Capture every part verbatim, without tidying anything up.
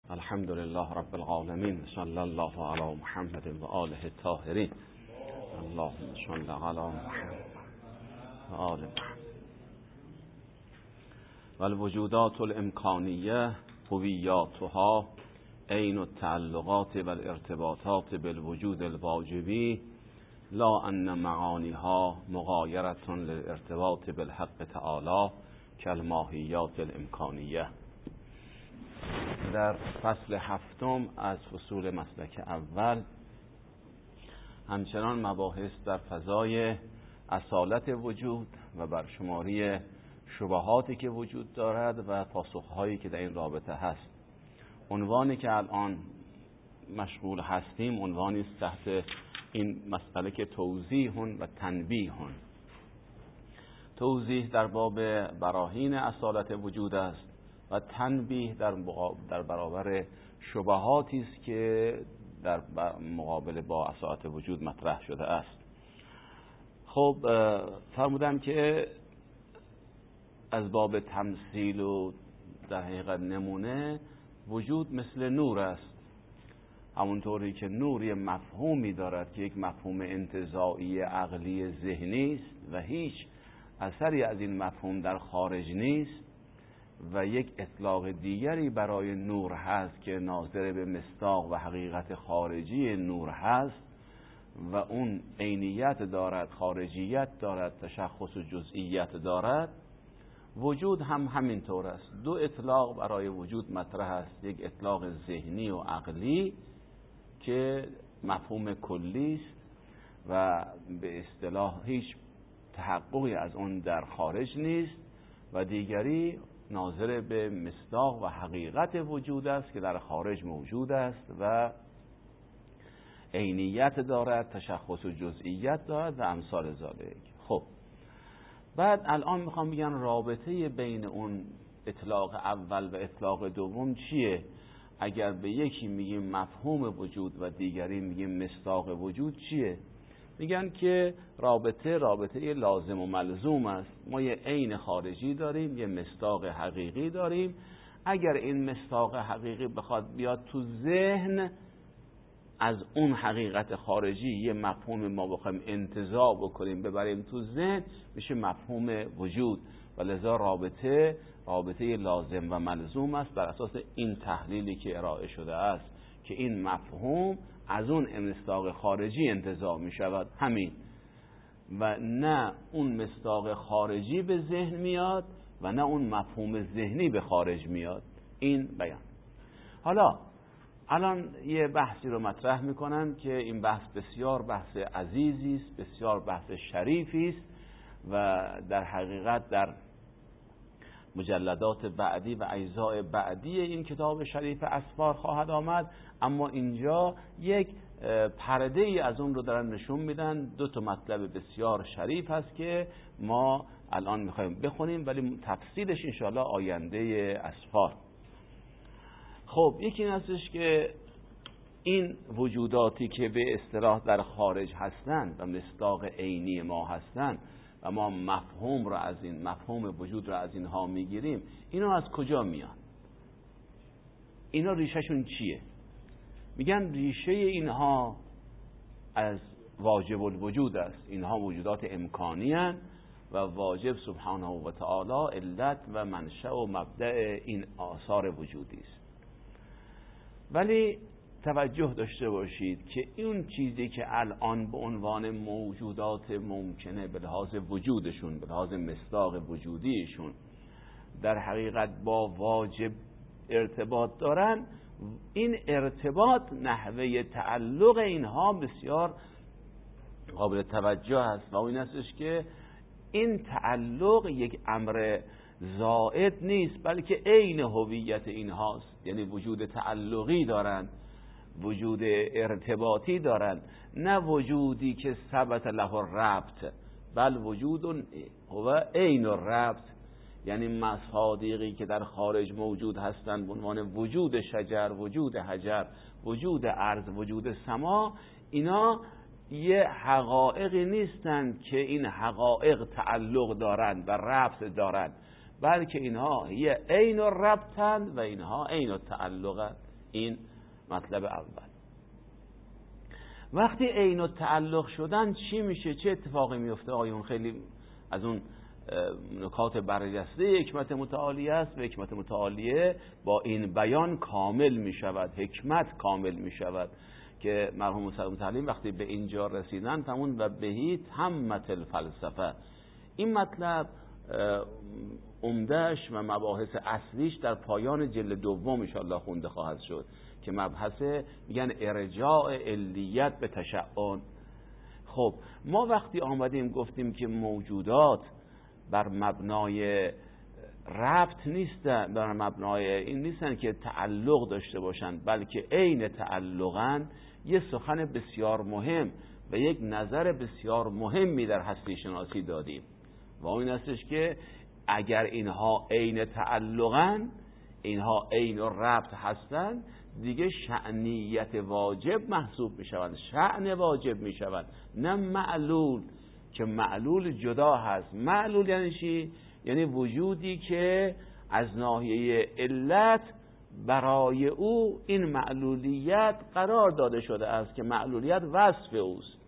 الحمد لله رب العالمين، صلی الله علی محمد و آله الطاهرین. اللهم صل علی محمد و آل محمد. والوجودات الامکانیه هویاتها عین التعلقات والارتباطات بالوجود الواجبی لا ان معانیها مغایرة للارتباط بالحق تعالی کالماهیات الامکانیه. در فصل هفتم از فصول مسلک اول همچنان مباحث در فضای اصالت وجود و برشماری شبهاتی که وجود دارد و پاسخهایی که در این رابطه هست. عنوانی که الان مشغول هستیم عنوانی است تحت این مسئله که توضیح و تنبیه. توضیح در باب براهین اصالت وجود است و تنبیه در در برابر شبهاتی است که در مقابل با اصالت وجود مطرح شده است. خب فرمودم که از باب تمثیل و در حقیقت نمونه وجود مثل نور است، همونطوری که نور یه مفهومی دارد که یک مفهوم انتزاعی عقلی ذهنی است و هیچ اثری از این مفهوم در خارج نیست و یک اطلاق دیگری برای نور هست که ناظر به مصداق و حقیقت خارجی نور هست و اون عینیت دارد، خارجیت دارد، تشخص و جزئیت دارد. وجود هم همینطور است. دو اطلاق برای وجود مطرح است، یک اطلاق ذهنی و عقلی که مفهوم کلی است و به اصطلاح هیچ تحققی از اون در خارج نیست و دیگری ناظر به مصداق و حقیقت وجود است که در خارج موجود است و عینیت دارد، تشخص و جزئیت دارد و امثال ذالک. خب بعد الان میخوام بگم رابطه بین اون اطلاق اول و اطلاق دوم چیه؟ اگر به یکی میگیم مفهوم وجود و دیگری میگیم مصداق وجود چیه؟ میگن که رابطه رابطه لازم و ملزوم است. ما یه عین خارجی داریم، یه مصداق حقیقی داریم. اگر این مصداق حقیقی بخواد بیاد تو ذهن، از اون حقیقت خارجی یه مفهوم ما بخوایم انتزاع بکنیم ببریم تو ذهن، میشه مفهوم وجود و لذا رابطه رابطه لازم و ملزوم است بر اساس این تحلیلی که ارائه شده است که این مفهوم از اون مصداق خارجی انتزاع می شود، همین، و نه اون مصداق خارجی به ذهن میاد و نه اون مفهوم ذهنی به خارج میاد. این بیان. حالا الان یه بحثی رو مطرح میکنن که این بحث بسیار بحث عزیزی است، بسیار بحث شریفی است و در حقیقت در مجلدات بعدی و اجزاء بعدی این کتاب شریف اسفار خواهد آمد، اما اینجا یک پرده ای از اون رو دارن نشون میدن. دو تا مطلب بسیار شریف هست که ما الان میخوایم بخونیم ولی تفصیلش انشاءالله آینده اسفار. خب یکی این هستش که این وجوداتی که به اصطلاح در خارج هستند و مصداق عینی ما هستند و ما مفهوم رو از این مفهوم وجود رو از اینها میگیریم، اینا از کجا میان؟ اینا ریشهشون چیه؟ میگن ریشه اینها از واجب الوجود است. اینها وجودات امکانی هستند و واجب سبحانه و تعالی علت و منشأ و مبدأ این آثار وجودی است. ولی توجه داشته باشید که این چیزی که الان به عنوان موجودات ممکنه به لحاظ وجودشون، به لحاظ مصداق وجودیشون در حقیقت با واجب ارتباط دارن، این ارتباط نحوه تعلق اینها بسیار قابل توجه است و این استش که این تعلق یک امر زائد نیست بلکه عین هویت اینهاست. یعنی وجود تعلقی دارن، وجود ارتباطی دارن، نه وجودی که ثبت له الربط، بل وجود هو عین الربط. یعنی مصادیقی که در خارج موجود هستند به عنوان وجود شجر، وجود حجر، وجود ارض، وجود سما، اینا یه حقایقی نیستند که این حقایق تعلق دارند و ربط دارند، بلکه اینها یه عین الربطند و اینها عین التعلقند. این مطلب اول. وقتی عین التعلق شدن چی میشه؟ چه اتفاقی میفته؟ آیون خیلی از اون نکات برجسته حکمت متعالیه است و حکمت متعالیه با این بیان کامل میشود، حکمت کامل میشود که مرحوم سلام تعلیم وقتی به اینجا رسیدن تمون و بهی تمت الفلسفه. این مطلب عمدهش و مباحث اصلیش در پایان جلد دوم ان شاء الله خونده خواهد شد که مبحث میگن ارجاع علیت به تشعن. خب ما وقتی آمدیم گفتیم که موجودات بر مبنای ربط نیستن، بر مبنای این نیستن که تعلق داشته باشن، بلکه عین تعلقن، یه سخن بسیار مهم و یک نظر بسیار مهمی در هستی شناسی دادیم و این هستش که اگر اینها عین تعلقن، اینها عین و ربط هستن، دیگه شأنیت واجب محسوب می شوند، شأن واجب می شوند، نه معلول که معلول جدا هست. معلول یعنی چی؟ یعنی وجودی که از ناحیه علت برای او این معلولیت قرار داده شده است که معلولیت وصف اوست.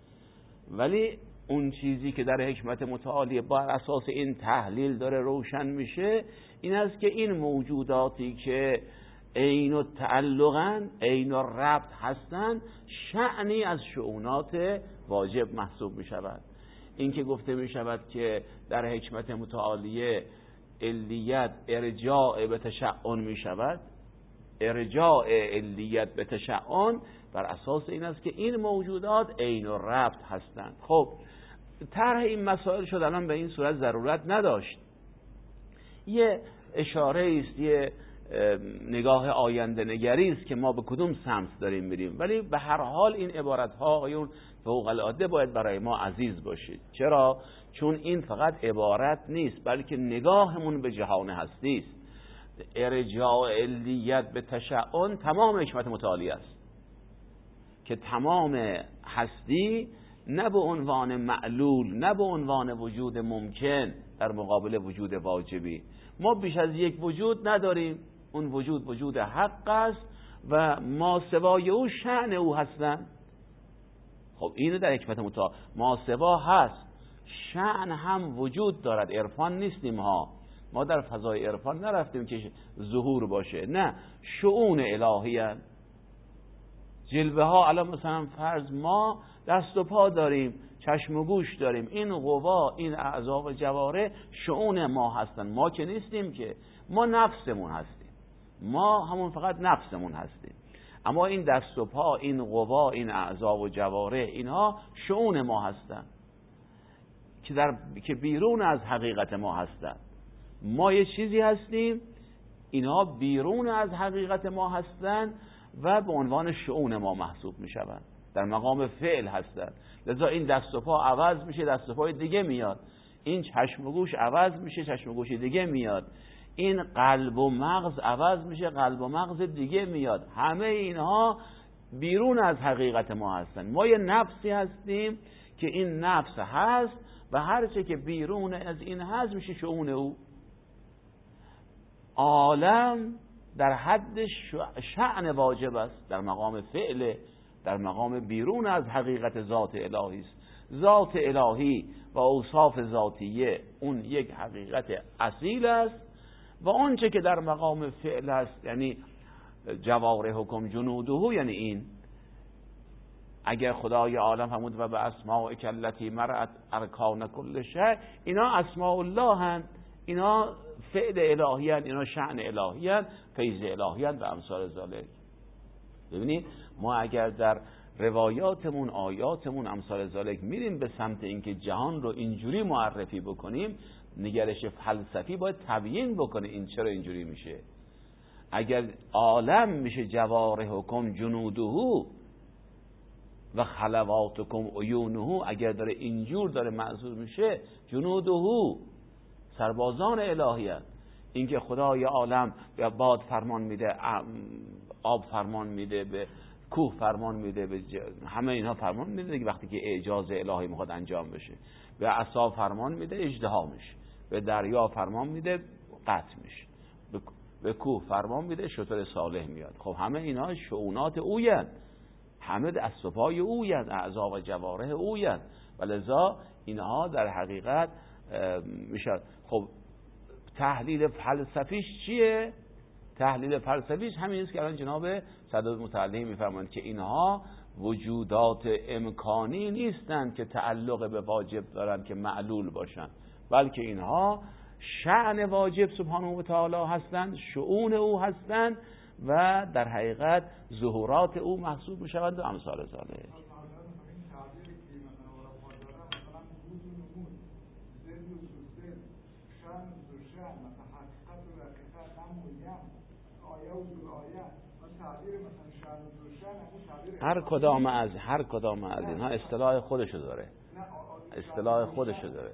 ولی اون چیزی که در حکمت متعالیه بر اساس این تحلیل داره روشن میشه این است که این موجوداتی که عین التعلقن، عین الربط هستن، شأنی از شؤونات واجب محسوب می شود. این که گفته می شود که در حکمت متعالیه علیت ارجاع به تشعن می شود، ارجاع علیت به تشعن بر اساس این است که این موجودات عین الربط هستند. خب طرح این مسائل شد الان به این صورت ضرورت نداشت، یه اشاره است، یه نگاه آینده نگری است که ما به کدوم سمت داریم میریم، ولی به هر حال این عبارت ها آیون فوق العاده باید برای ما عزیز باشید. چرا؟ چون این فقط عبارت نیست بلکه نگاهمون به جهان هستی است. ارجاع علیت به تشعن تمام حکمت متعالی است که تمام هستی نه به عنوان معلول، نه به عنوان وجود ممکن در مقابل وجود واجبی، ما بیش از یک وجود نداریم. اون وجود وجود حق است و ما سوای او شأن او هستند. خب اینو در حکمت متعالی ما سوا هست، شأن هم وجود دارد. عرفان نیستیم ها، ما در فضای عرفان نرفتیم که ظهور باشه، نه، شؤون الهی هست. جلوه ها الان مثلا فرض ما دست و پا داریم، چشم و گوش داریم، این قوا، این اعضا و جواره شؤون ما هستن. ما که نیستیم که، ما نفسمون هستیم، ما همون فقط نفسمون هستیم. اما این دست و پا، این قوا، این اعضا و جواره، اینها شؤون ما هستن که در که بیرون از حقیقت ما هستن. ما یه چیزی هستیم، اینها بیرون از حقیقت ما هستن و به عنوان شؤون ما محسوب می شوند، در مقام فعل هستند. لذا این دست و پا عوض میشه، دست و پای دیگه میاد، این چشم و گوش عوض میشه، چشم و گوش دیگه میاد، این قلب و مغز عوض میشه، قلب و مغز دیگه میاد. همه اینها بیرون از حقیقت ما هستن. ما یه نفسی هستیم که این نفس هست و هر چه که بیرون از این هست میشه شؤون او. عالم در حد شأن واجب است، در مقام فعل، در مقام بیرون از حقیقت ذات الهی است. ذات الهی و اوصاف ذاتیه اون یک حقیقت اصیل است و اون چه که در مقام فعل است، یعنی جوارحکم جنوده، یعنی این اگر خدای عالم فرمود و به اسماء التی مرأت ارکان کل شیء، اینا اسماء الله هستند، اینا فعل الهی هستند، اینا شأن الهی هستند، فیض الهی هستند و امثال ذالک. ببینید ما اگر در روایاتمون، آیاتمون، امثال ذالک میریم به سمت اینکه جهان رو اینجوری معرفی بکنیم، نگرش فلسفی باید تبیین بکنه این چرا اینجوری میشه. اگر عالم میشه جوارحکم جنوده و خلواتکم عیونه، اگر داره اینجور داره منظور میشه جنوده، سربازان الهیت، اینکه خدای عالم به باد فرمان میده، آب فرمان میده، به کوه فرمان میده، به همه اینها فرمان میده دیگه. وقتی که اعجاز الهی میخواد انجام بشه، به عصا فرمان میده اژدها میشه، به دریا فرمان میده قطع میشه، به به کوه فرمان میده، شتر صالح میاد. خب همه اینا شؤونات اوین، همه دست و پای اوین، اعضا و جوارح اوین، و لذا اینها در حقیقت میشه. خب تحلیل فلسفیش چیه؟ تحلیل فلسفیش همین است که الان جناب سعادت متعلی میفرمایند که اینها وجودات امکانی نیستند که تعلق به واجب دارند که معلول باشند، بلکه اینها شأن واجب سبحانه و تعالی هستند، شؤون او هستند و در حقیقت ظهورات او محسوب میشوند و امثال ذالک. هر کدام از هر کدام از اینها اصطلاح خودشو داره، اصطلاح خودشو داره.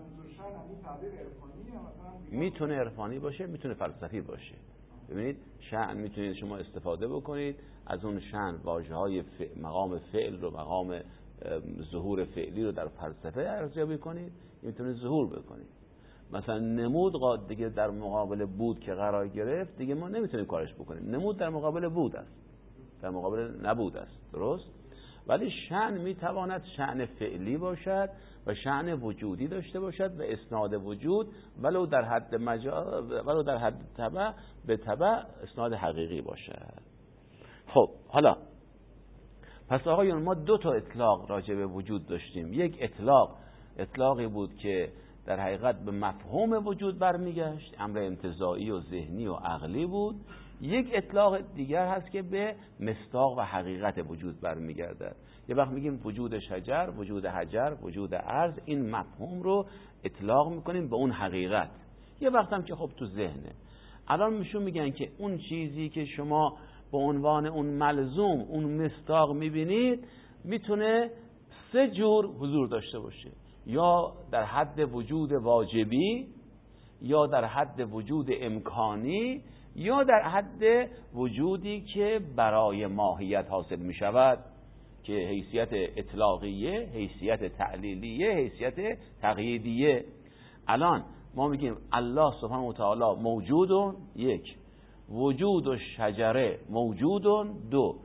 میتونه عرفانی باشه، میتونه فلسفی باشه. ببینید شأن میتونید شما استفاده بکنید از اون شأن واژه‌های مقام فعل رو، مقام ظهور فعلی رو در فلسفه ارزیابی کنید، میتونه ظهور بکنید. مثلا نمود دیگه در مقابل بود که قرار گرفت، دیگه ما نمیتونیم کارش بکنیم. نمود در مقابل بود است، در مقابل نبود است، درست؟ ولی شأن میتواند شأن فعلی باشد و شأن وجودی داشته باشد و اسناد وجود ولو در حد مجاز ولو در حد تبع به تبع اسناد حقیقی باشد. خب حالا پس آقایون ما دو تا اطلاق راجع به وجود داشتیم. یک اطلاق اطلاقی بود که در حقیقت به مفهوم وجود برمیگشت، امر انتزاعی و ذهنی و عقلی بود. یک اطلاق دیگر هست که به مصداق و حقیقت وجود برمیگردد. یه وقت میگیم وجود شجر، وجود حجر، وجود ارض، این مفهوم رو اطلاق میکنیم به اون حقیقت. یه وقت هم که خب تو ذهنه. الان میشون میگن که اون چیزی که شما به عنوان اون ملزوم، اون مصداق میبینید، میتونه سه جور حضور داشته باشه. یا در حد وجود واجبی، یا در حد وجود امکانی، یا در حد وجودی که برای ماهیت حاصل می شود که حیثیت اطلاقیه، حیثیت تعلیلیه، حیثیت تقییدیه. الان ما میگیم الله سبحانه و تعالی موجودون، یک، وجود و شجره موجودون، دو،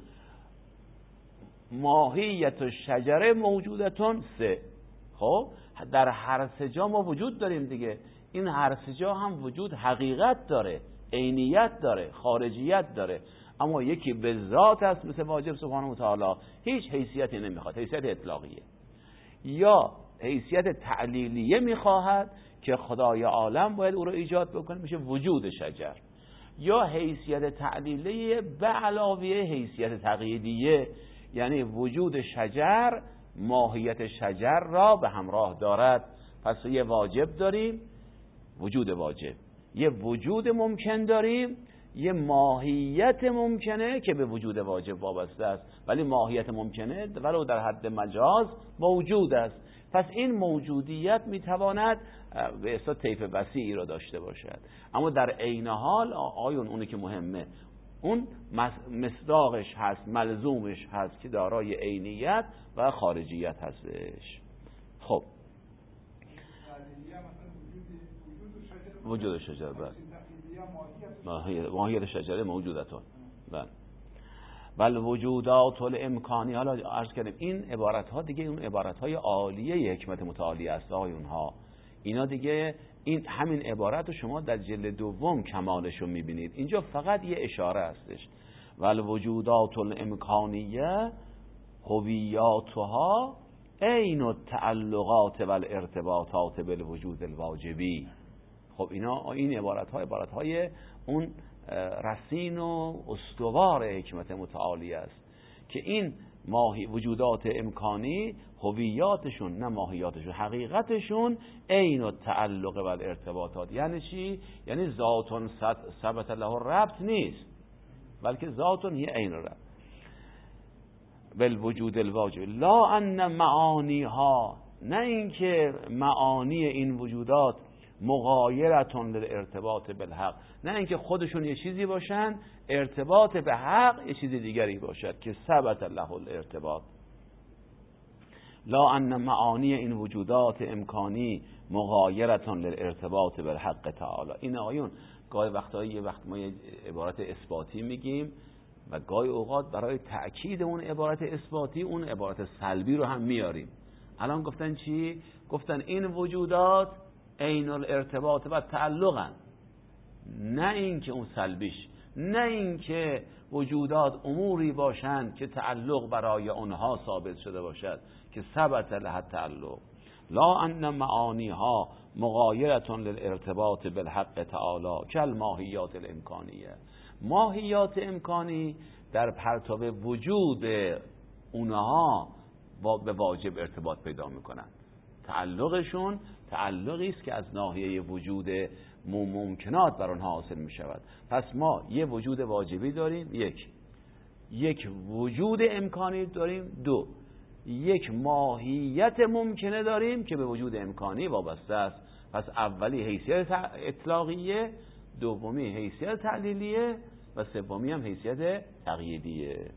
ماهیت و شجره موجودتون، سه. خب در هر سه جا ما وجود داریم دیگه. این هر سه جا هم وجود حقیقت داره، عینیت داره، خارجیت داره، اما یکی به ذات است مثل واجب سبحانه و تعالی، هیچ حیثیتی نمیخواد، حیثیت اطلاقیه. یا حیثیت تعلیلیه میخواهد که خدای عالم باید او رو ایجاد بکنه، میشه وجود شجر. یا حیثیت تعلیلیه به علاوه حیثیت تقییدیه، یعنی وجود شجر ماهیت شجر را به همراه دارد. پس یه واجب داریم، وجود واجب، یه وجود ممکن داریم، یه ماهیت ممکنه که به وجود واجب وابسته است، ولی ماهیت ممکنه ولو در حد مجاز موجود است. پس این موجودیت میتواند به اصطلاح طیف وسیعی را داشته باشد، اما در عین حال آیون اونی که مهمه اون مصداقش هست، ملزومش هست که دارای عینیت و خارجیت هستش. خب وجود شجره، بله، ماهیت شجره موجودتون، بله. بل وجودات الامکانی. حالا عرض کردیم این عبارت ها دیگه اون عبارت های عالیه حکمت متعالیه است آقایون ها. اینا دیگه این همین عبارت رو شما در جلد دوم کمالش رو میبینید. اینجا فقط یه اشاره هستش. ول وجودات الامکانیه هویاتها عین التعلقات و الارتباطات بالوجود الواجبی. خب اینا این عبارت ها عبارت های اون رسین و استوار حکمت متعالی است که این ماهی وجودات امکانی هویاتشون، نه ماهیاتشون، حقیقتشون عین التعلق و الارتباطات. یعنی چی؟ یعنی ذاتون ثبت له ربط نیست، بلکه ذاتون هی عین ربط بالوجود الواجب. لا ان معانی ها، نه اینکه معانی این وجودات مغایرتون للارتباط بالحق، نه اینکه خودشون یه چیزی باشن ارتباط به حق یه چیز دیگری باشد که ثبت له الارتباط. لا ان معانی این وجودات امکانی مغایرتون للارتباط بالحق تعالی. این آیون گاهی وقتا یه وقت ما یه عبارت اثباتی میگیم و گاهی اوقات برای تأکید اون عبارت اثباتی اون عبارت سلبی رو هم میاریم. الان گفتن چی؟ گفتن این وجودات عین الارتباط و تعلقن، نه این که اون سلبیش، نه این که وجودات اموری باشند که تعلق برای اونها ثابت شده باشد که ثبت لها تعلق، لا ان معانیها مغایرة للارتباط بالحق تعالی کالماهیات الامکانیه. ماهیات امکانی در پرتاب وجود اونها به واجب ارتباط پیدا میکنند. تعلقشون تعلقی است که از ناحیه وجود ممکنات بر اونها حاصل می شود. پس ما یه وجود واجبی داریم، یک یک وجود امکانی داریم، دو یک ماهیت ممکنه داریم که به وجود امکانی وابسته است. پس اولی حیثیت اطلاقیه، دومی حیثیت تعلیلیه و سومی هم حیثیت تقییدیه.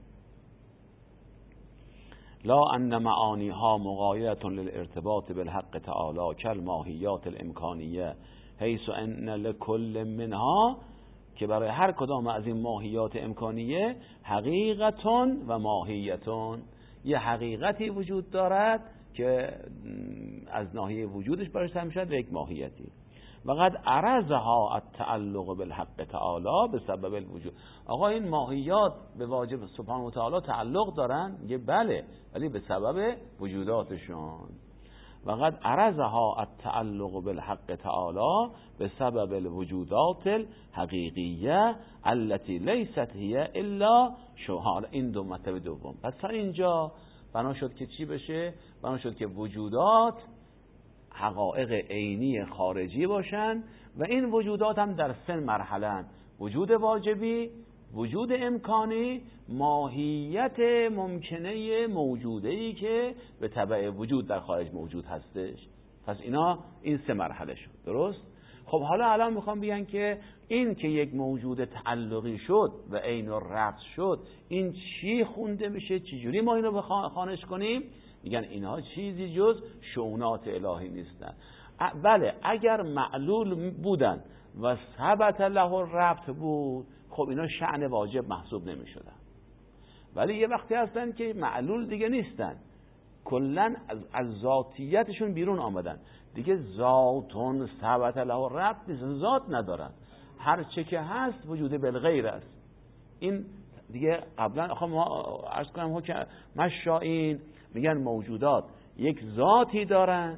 لا ان معانیها مغایرة للارتباط بالحق تعالی کالماهیات الامکانیه حیث ان لكل منها، که برای هر کدام از این ماهیات امکانیه حقیقتون و ماهیتون، یه حقیقتی وجود دارد که از ناحیه وجودش برش تعیین شد و یک ماهیتی. وقد عرضها التعلق بالحق تعالی به سبب الوجود. آقا این ماهیات به واجب سبحانه و تعالی تعلق دارن؟ یه بله، ولی به سبب وجوداتشون. وقد عرضها التعلق بالحق تعالی به سبب الوجودات الحقیقیه التي لیست هي الا شهار. این دو مطلب دوم. پس تا اینجا بنا شد که چی بشه؟ بنا شد که وجودات حقایق عینی خارجی باشن و این وجودات هم در سه مرحله هستند: وجود واجبی، وجود امکانی، ماهیت ممکنه موجوده‌ای که به تبع وجود در خارج موجود هستش. پس اینا این سه مرحله شد. درست؟ خب حالا الان میخوام بگن که این که یک موجود تعلقی شد و عین الربط شد، این چی خونده میشه؟ چجوری ما اینو خانش کنیم؟ میگن اینها چیزی جز شؤونات الهی نیستن. بله اگر معلول بودن و ثبت له الربط بود، خب اینا شأن واجب محسوب نمی شدن. ولی یه وقتی هستن که معلول دیگه نیستن، کلن از, از ذاتیتشون بیرون آمدن، دیگه ذاتون ثبت له الربط نیست، ذات ندارن، هر چه که هست وجود بالغیر است. این دیگه قبلا آخه ما عرض کنم که مشائین میگن موجودات یک ذاتی دارن،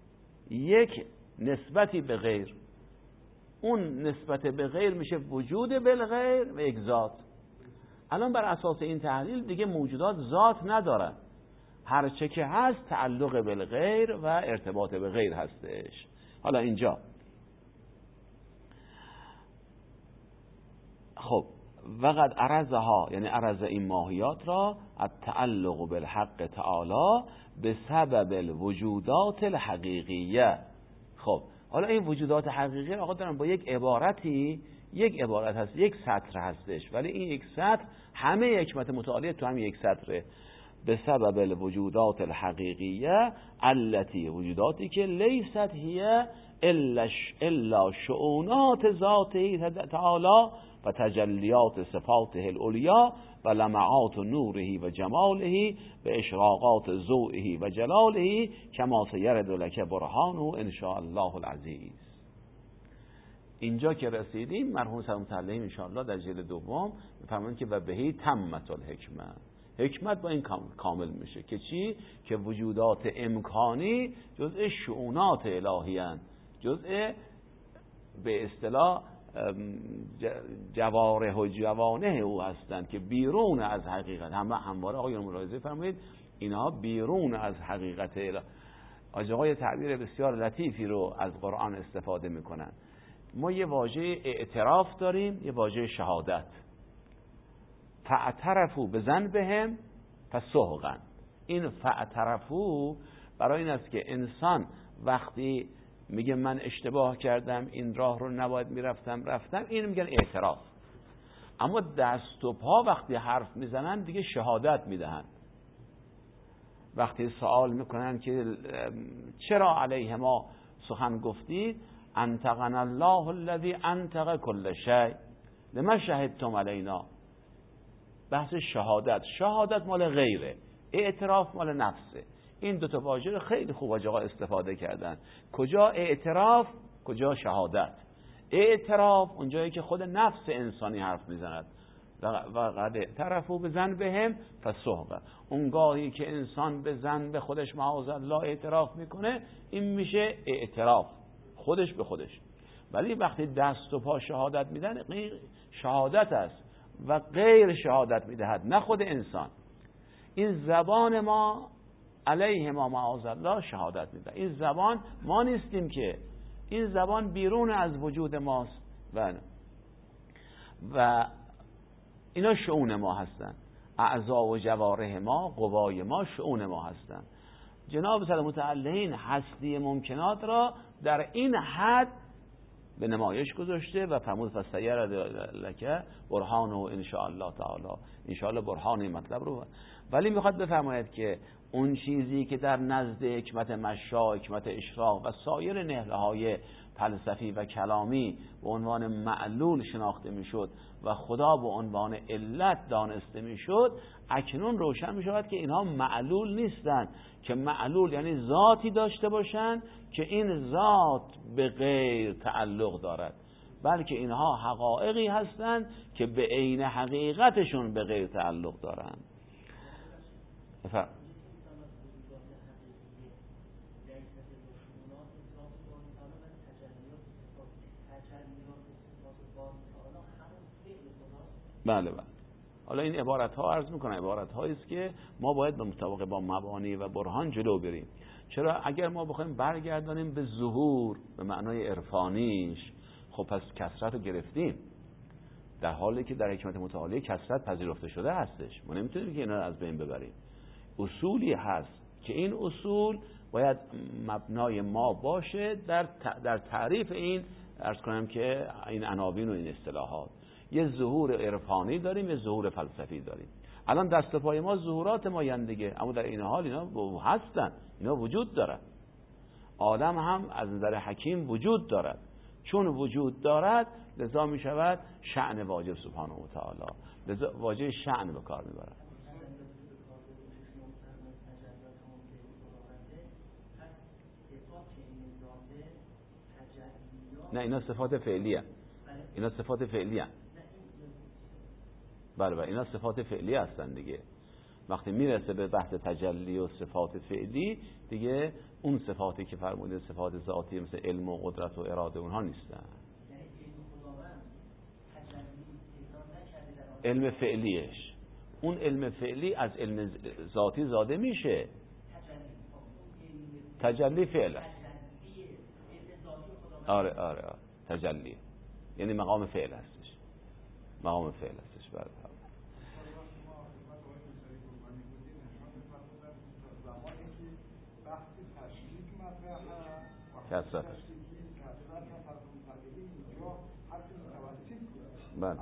یک نسبتی به غیر، اون نسبت به غیر میشه وجود بالغیر و یک ذات. الان بر اساس این تحلیل دیگه موجودات ذات ندارن، هر چه که هست تعلق بالغیر و ارتباط به غیر هستش. حالا اینجا خب وقد عرضها، یعنی عرض این ماهیات را التعلق بالحق تعالی به سبب الوجودات الحقیقیه. خب حالا این وجودات حقیقی آقا دارن با یک عبارتی، یک عبارت هست، یک سطر هستش، ولی این یک سطر همه حکمت متعالیه تو هم یک سطره. به سبب الوجودات الحقیقیه التي، وجوداتی که لیست هی الا الا شؤونات ذاته تعالی و تجلیات صفاته العلیا و لمعات نوره و جماله به اشراقات ضوئه و جلاله کما سیرد لک برهانه ان شاء الله العزیز. اینجا که رسیدیم مرحوم سلام تعالی ان شاء الله در جلد دوم میفرمایند که و بهی تمت الحکمه، حکمت با این کامل میشه که چی؟ که وجودات امکانی جزء شؤونات الهی هستند، جزء به اصطلاح جوارح و جوانح او هستند که بیرون از حقیقت. هم همواره آقایون ملاحظه فرمایید اینها بیرون از حقیقت الهی. آقای تعبیر بسیار لطیفی رو از قرآن استفاده میکنن. ما یه واژه اعتراف داریم، یه واژه شهادت. فاعترفوا بذنبهم فسحقا. این فاعترفوا برای این است که انسان وقتی میگه من اشتباه کردم، این راه رو نباید میرفتم رفتم، این میگن اعتراف. اما دست و پا وقتی حرف میزنن دیگه شهادت میدهن. وقتی سوال میکنن که چرا علیه ما سخن گفتید، انطقنا الله الذی انطق كل شیء لما شهدتم علینا. بحث شهادت، شهادت مال غیره، اعتراف مال نفسه. این دو تا واژه رو خیلی خوب آقا استفاده کردن. کجا اعتراف، کجا شهادت. اعتراف اونجایی که خود نفس انسانی حرف میزند و قد اعترفوا بذنبهم فسحقا. اونگاهی که انسان به ذنب خودش معاذ الله اعتراف میکنه، این میشه اعتراف خودش به خودش. ولی وقتی دست و پا شهادت میدن، شهادت است و غیر شهادت میدهد، نه خود انسان. این زبان ما علیه ما معاذ الله شهادت میده. این زبان ما نیستیم که، این زبان بیرون از وجود ماست و و اینا شؤون ما هستن. اعضا و جوارح ما، قوای ما شؤون ما هستن. جناب صلی متعلین هستی ممکنات را در این حد به نمایش گذاشته و فرمود فسیر لک برهان و ان شاء الله تعالی، ان شاء الله برهان این مطلب رو. ولی میخواد بفرماید که اون چیزی که در نزد حکمت مشا، حکمت اشراق و سایر نهله‌های فلسفی و کلامی به عنوان معلول شناخته میشد و خدا به عنوان علت دانسته میشد، اکنون روشن میشود که اینها معلول نیستند. که معلول یعنی ذاتی داشته باشند که این ذات به غیر تعلق دارد، بلکه اینها حقایقی هستند که به عین حقیقتشون به غیر تعلق دارند. بفرم. بله بله. حالا این عبارت ها عرض میکنم عبارت هایی است که ما باید به مطابق با مبانی و برهان جلو بریم. چرا اگر ما بخوایم برگردانیم به ظهور به معنای عرفانیش، خب پس کثرت رو گرفتیم، در حالی که در حکمت متعالی کثرت پذیرفته شده هستش. ما نمیتونیم که اینا رو از بین ببریم. اصولی هست که این اصول باید مبنای ما باشه در در تعریف این، عرض کنم که این عناوین و این اصطلاحات. یه ظهور عرفانی داریم، یه ظهور فلسفی داریم. الان دست و پای ما ظهورات ما یندگه، اما در این حال اینا هستن، اینا وجود دارن. آدم هم از نظر حکیم وجود دارد. چون وجود دارد لذا می شود شأن واجب سبحانه و تعالی، لذا واجب شأن به کار می برد. نه اینا صفات فعلیه، اینا صفات فعلیه. بله بله اینا صفات فعلی هستن دیگه. وقتی میرسه به بحث تجلی و صفات فعلی دیگه، اون صفاتی که فرموده صفات ذاتی مثل علم و قدرت و اراده اونها نیستن. علم فعلیش، اون علم فعلی از علم ذاتی زاده میشه. تجلی فعل. آره آره آره تجلی یعنی مقام فعل هستش، مقام فعل هستش. بله کسرت. بله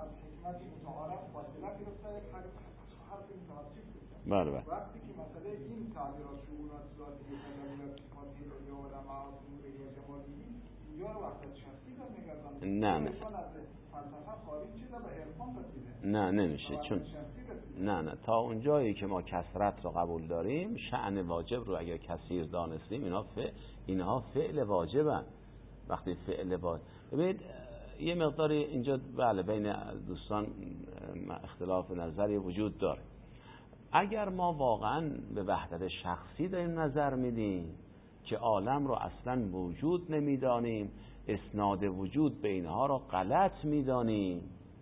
بله بله. وقتی که مثلا این تعبیرات شؤونات ذاتی تجلیات صفاتی رو یا معاصی یا جمالی یا وقت شخصی رو میگردن، نه نه فلسفه خارج شده و عرفان رسیده. نه نمیشه، چون نه نه تا اون جایی که ما کثرت رو قبول داریم، شأن واجب رو اگر کثیر دانستیم، اینا فعل، اینها فعل واجبن. وقتی فعل واجب، ببینید یه مقداری اینجا بله بین دوستان اختلاف نظری وجود داره. اگر ما واقعا به وحدت شخصی داریم نظر میدیم که عالم رو اصلا وجود نمیدانیم، اسناد وجود به اینها رو غلط میدانیم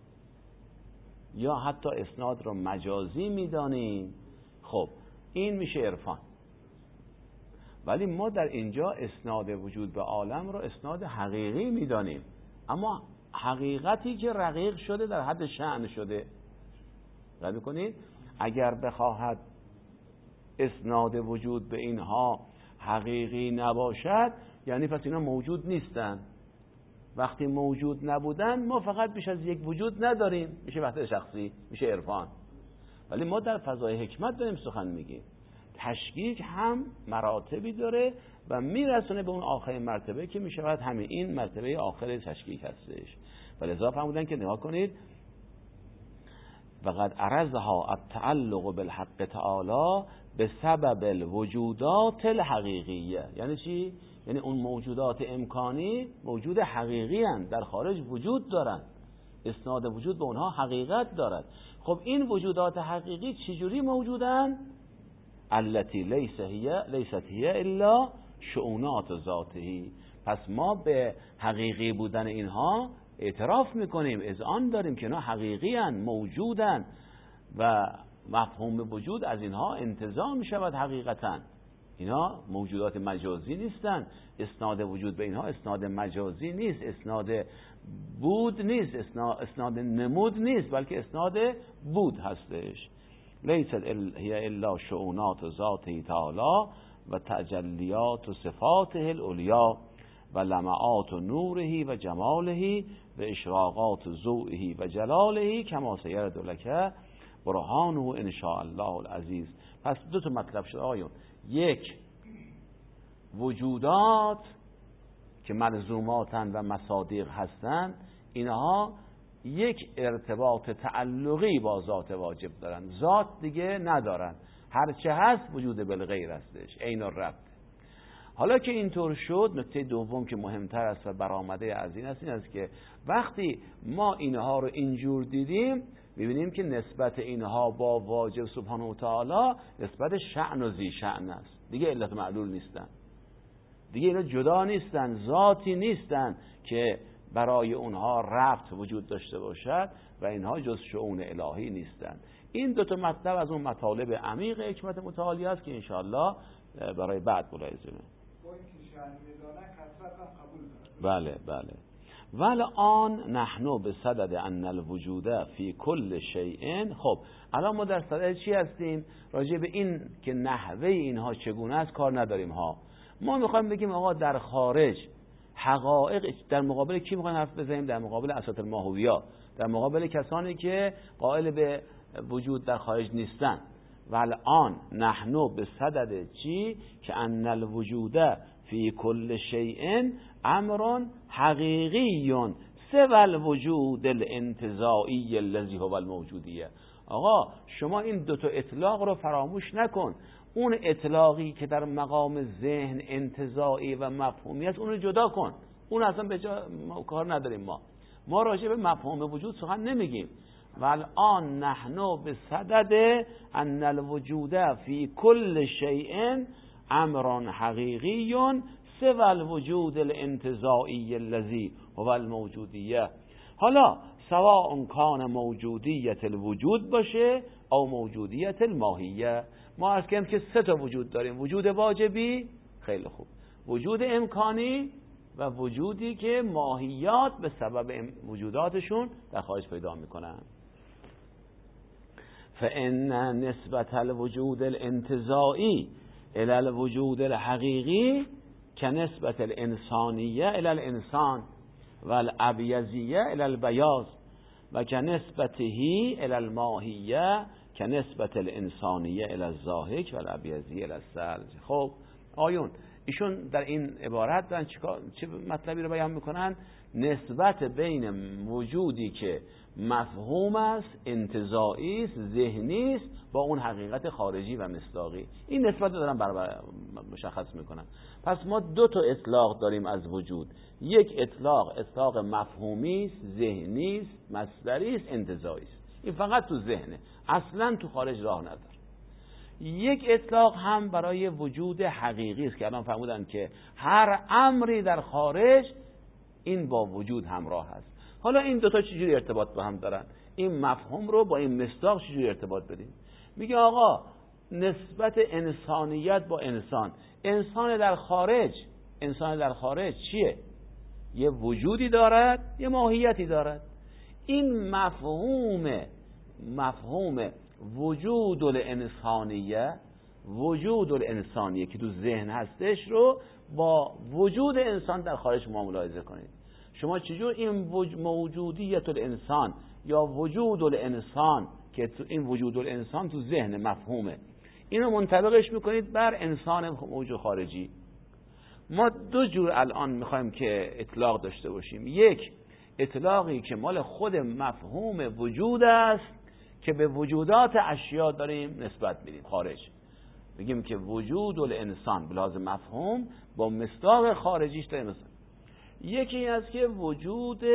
یا حتی اسناد رو مجازی میدانیم، خب این میشه عرفان. ولی ما در اینجا اسناد وجود به عالم رو اسناد حقیقی میدانیم، اما حقیقتی که رقیق شده در حد شأن شده. رد میکنید؟ اگر بخواهد اسناد وجود به اینها حقیقی نباشد، یعنی پس اینا موجود نیستن. وقتی موجود نبودن، ما فقط بیش از یک وجود نداریم، میشه وحدت شخصی، میشه عرفان. ولی ما در فضای حکمت داریم سخن میگیم. تشکیک هم مراتبی داره و میرسونه به اون آخرین مرتبه که میشود همین این مرتبه آخر تشکیک هستش. ولذا فرمودن که نگاه کنید وقد عرضها التعلق بالحق تعالی به سبب الوجودات الحقیقیه. یعنی چی؟ یعنی اون موجودات امکانی موجود حقیقی هستند، در خارج وجود دارند، اسناد وجود به اونها حقیقت دارد. خب این وجودات حقیقی چجوری موجودن؟ التي لیس هی لیست هی الا شؤونات ذاته. پس ما به حقیقی بودن اینها اعتراف میکنیم، اذعان داریم که اینا حقیقی هستند، موجودن و مفهوم وجود از اینها انتزاع میشود. حقیقتا اینا موجودات مجازی نیستن، اسناد وجود به اینها اسناد مجازی نیست، اسناد بود نیست، اسناد نمود نیست، بلکه اسناد بود هستش. لیست هی الا شؤونات ذاته تعالی و تجلیات و صفاته العلیا و لمعات و نوره و جماله و اشراقات ضوئه و جلاله کما سیرد لک برهانه ان شاء الله العزیز. پس دو تا مطلب شد آیون. یک، وجودات که ملزوماتن و مصادیق هستن، اینها یک ارتباط تعلقی با ذات واجب دارن، ذات دیگه ندارن، هرچه هست وجود بالغیر هستش، عین الرب. حالا که اینطور شد، نکته دوم که مهمتر است و برآمده از این است این است که وقتی ما اینها رو اینجور دیدیم می‌بینیم که نسبت اینها با واجب سبحانه و تعالی نسبت شأن و ذی شأن است، دیگه علت معلول نیستن، دیگه اینا جدا نیستن، ذاتی نیستن که برای اونها ربط وجود داشته باشد و اینها جز شؤون الهی نیستن. این دو تا مطلب از اون مطالب عمیق حکمت متعالی است که انشاءالله برای بعد ملاحظه کنیم. بله بله. والآن نحن به صدد ان الوجود فی کل شیء. خب الان ما در صدد چی هستیم؟ راجع به این که نحوه اینها چگونه است کار نداریم ها. ما میخوایم بگیم آقا در خارج حقایق، در مقابل کی میخوایم حرف بزنیم؟ در مقابل اساطیر ماهویا، در مقابل کسانی که قائل به وجود در خارج نیستن. والآن نحن به صدد چی؟ که ان الوجود فی کل شیء امر حقیقی سوى الوجود الانتزاعی الذی هو الموجودیه. آقا شما این دوتا اطلاق رو فراموش نکن. اون اطلاقی که در مقام ذهن انتزاعی و مفهومی است اون رو جدا کن، اون اصلا به جا کار نداریم. ما ما راجع به مفهوم وجود سخن نمیگیم. والآن نحن به صدد ان الوجود فی کل شیء امر حقیقی سوى الوجود الانتزاعی الذی هو الموجودیه. حالا سواء کان موجودیت الوجود باشه او موجودیت الماهیه. ما از کم که سه تا وجود داریم، وجود واجبی، خیلی خوب، وجود امکانی و وجودی که ماهیات به سبب وجوداتشون در خارج پیدا میکنن. فإن نسبت الوجود الانتزاعی الى الوجود الحقیقی كنسبت الانسانیه الى الانسان والابیضیه الى البیاض و كنسبته الى الماهیه كنسبت الانسانیه الى الضاحک والابیضیه الى الثلج. خب آیون ایشون در این عبارت دارن چه مطلبی رو بیان میکنن؟ نسبت بین وجودی که مفهوم است، انتزاعی است، ذهنی است، با اون حقیقت خارجی و مصداقی، این نسبت رو دارن برابر مشخص میکنن. پس ما دو تا اطلاق داریم از وجود، یک اطلاق اطلاق مفهومی است، ذهنی است، مصدری است، انتزاعی است. این فقط تو ذهنه، اصلا تو خارج راه نداره. یک اطلاق هم برای وجود حقیقی است که الان فرمودن که هر امری در خارج این با وجود همراه است. حالا این دوتا چجوری ارتباط با هم دارن؟ این مفهوم رو با این مصداق چجوری ارتباط بدیم؟ میگه آقا نسبت انسانیت با انسان، انسان در خارج، انسان در خارج چیه؟ یه وجودی دارد، یه ماهیتی دارد. این مفهوم مفهوم وجود الانسانیه، وجود الانسانیه که تو ذهن هستش رو با وجود انسان در خارج ما ملاحظه کنید. شما چجور این موجودیت الانسان یا وجود الانسان که تو این وجود الانسان تو ذهن مفهومه، اینو منطبقش میکنید بر انسان موجود خارجی. ما دو جور الان میخوایم که اطلاق داشته باشیم. یک اطلاقی که مال خود مفهوم وجود است که به وجودات اشیا داریم نسبت میدیم خارج، بگیم که وجود الانسان به لحاظ مفهوم با مصداق خارجیش داریم مثلا. یکی از که وجود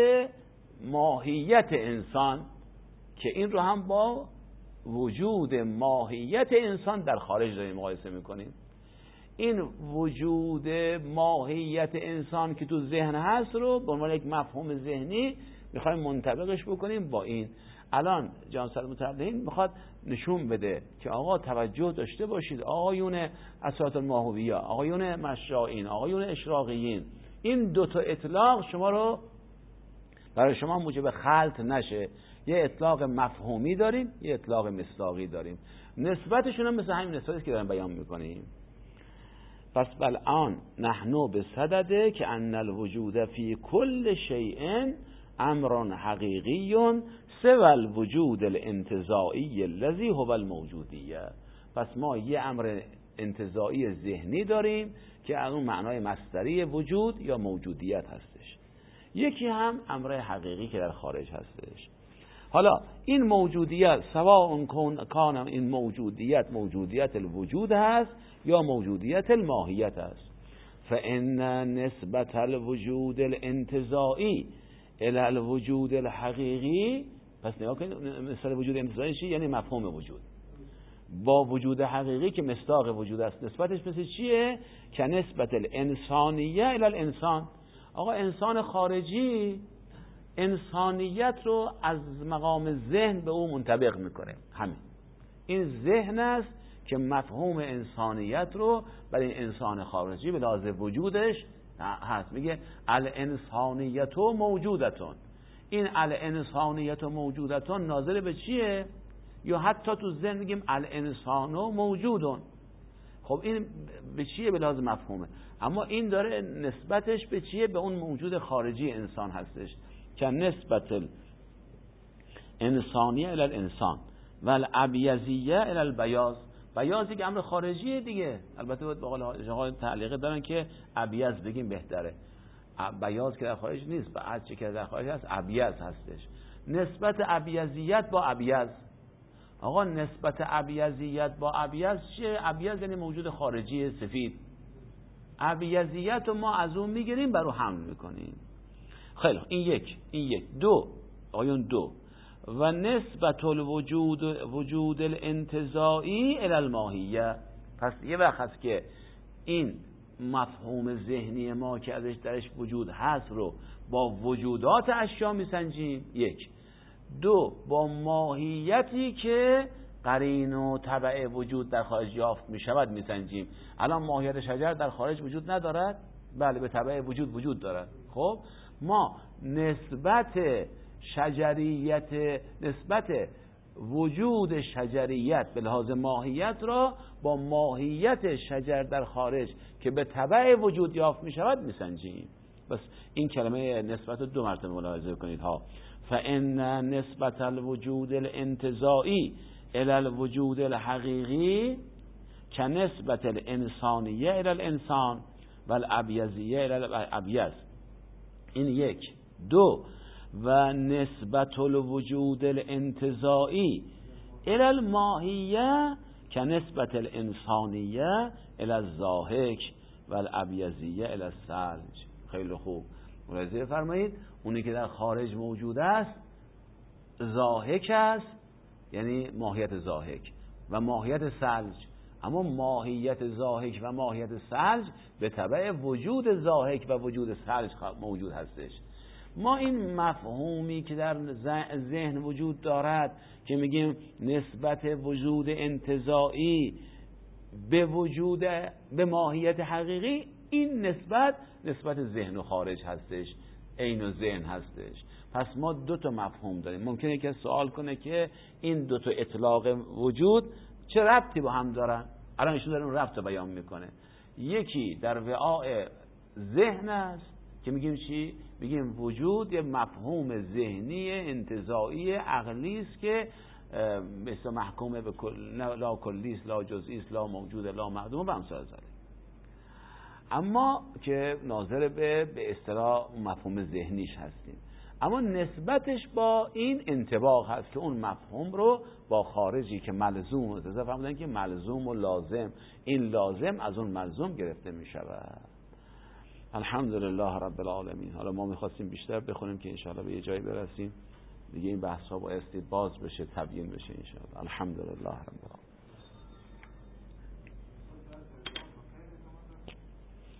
ماهیت انسان که این رو هم با وجود ماهیت انسان در خارج داریم مقایسه میکنیم. این وجود ماهیت انسان که تو ذهن هست رو به عنوان یک مفهوم ذهنی میخوایم منطبقش بکنیم با این. الان جان صدر متعلقین میخواد نشون بده که آقا توجه داشته باشید، آقایون اسرات الماهویه، آقایون مشائین، آقایون اشراقیین، این دوتا اطلاق شما رو برای شما موجب خلط نشه. یه اطلاق مفهومی داریم، یه اطلاق مصداقی داریم، نسبتشون هم مثل همین نسبتی که داریم بیان میکنیم. پس بالآن نحنو به صدده که ان الوجود فی کل شیء امر حقیقی سوى الوجود الانتزاعی الذی هو الموجودیه. پس ما یه امر انتزاعی ذهنی داریم که از اون معنای مصدری وجود یا موجودیت هستش. یکی هم امر حقیقی که در خارج هستش. حالا این موجودیت سواء کان این موجودیت موجودیت الوجود هست یا موجودیت الماهیت است. فان نسبت الوجود الانتزاعی الى الوجود الحقیقی، پس نگاه کنید مثال وجود انتزاعی چی؟ یعنی مفهوم وجود با وجود حقیقی که مصداق وجود است، نسبتش مثل چیه؟ که نسبت الانسانیه الى الانسان. آقا انسان خارجی انسانیت رو از مقام ذهن به او منطبق میکنه. همین این ذهن است که مفهوم انسانیت رو برای انسان خارجی به لحاظ وجودش هست. میگه الانسانیت موجودتون. این الانسانیت موجودتون ناظر به چیه؟ یا حتی تو ذهن میگیم الانسان موجودون. خب این به چیه؟ به لحاظ مفهومه. اما این داره نسبتش به چیه؟ به اون موجود خارجی انسان هستش که نسبت انسانیه الی الانسان و الابیضیه الی البیاض. بیاضی که امر خارجیه دیگه. البته باید با آقای تعلیقه دارن که ابیض بگیم بهتره. بیاض که در خارج نیست، بعد چه که در خارج هست ابیض هستش. نسبت ابیضیت با ابیض. آقا نسبت ابیضیت با ابیض چیه؟ ابیض یعنی موجود خارجی سفید. ابیضیت رو ما از اون میگیریم برو حمل میکنیم. خیلی این یک. این یک. دو آیون دو و نسبت الوجود وجود الانتزاعی الی الماهیه. پس یه وقت هست که این مفهوم ذهنی ما که ازش درش وجود هست رو با وجودات اشیا میسنجیم. یک. دو با ماهیتی که قرین و تبع وجود در خارج یافت میشود میسنجیم. الان ماهیت شجر در خارج وجود ندارد؟ بله، به تبع وجود وجود دارد. خب ما نسبت شجریت نسبت وجود شجریت به لحاظ ماهیت را با ماهیت شجر در خارج که به تبع وجود یافت می شود می سنجیم. بس این کلمه نسبت دو مرتبه ملاحظه کنید ها. فان نسبت الوجود الانتزاعی الى الوجود الحقیقی که نسبت الانسانیه الى الانسان و الابیضیه الى الابیض. این یک. دو و نسبت الوجود الانتزاعی الى الماهیه که نسبت الانسانیه الى الضاحک و الابیضیه الى الثلج. خیلی خوب ملاحظه فرمایید. اونی که در خارج موجود است ضاحک است، یعنی ماهیت ضاحک و ماهیت ثلج. اما ماهیت ضاحک و ماهیت ثلج به تبع وجود ضاحک و وجود ثلج موجود هستش. ما این مفهومی که در ذهن وجود دارد که میگیم نسبت وجود انتزاعی به وجود به ماهیت حقیقی، این نسبت نسبت ذهن و خارج هستش، عین و ذهن هستش. پس ما دو تا مفهوم داریم. ممکنه که سوال کنه که این دو تا اطلاق وجود چه ربطی با هم دارن؟ الان ایشون داره اون ربط رو بیان میکنه. یکی در وعاء ذهن است که میگیم چی؟ میگیم وجود یه مفهوم ذهنی انتزاعی عقلی است که مثل محکومه به کل لا کلیس لا جزئیس لا موجود لا معدوم و امثال ذلک. اما که ناظر به به اصطلاح مفهوم ذهنیش هستیم، اما نسبتش با این انطباق هست که اون مفهوم رو با خارجی که ملزوم است، اضافه فرمودن که ملزوم و لازم، این لازم از اون ملزوم گرفته می شود. الحمدلله رب العالمین. حالا ما میخواستیم بیشتر بخونیم که انشاءالله به یه جایی برسیم دیگه، این بحث ها بایستی باز بشه، تبیین بشه انشاءالله. الحمدلله رب العالمین.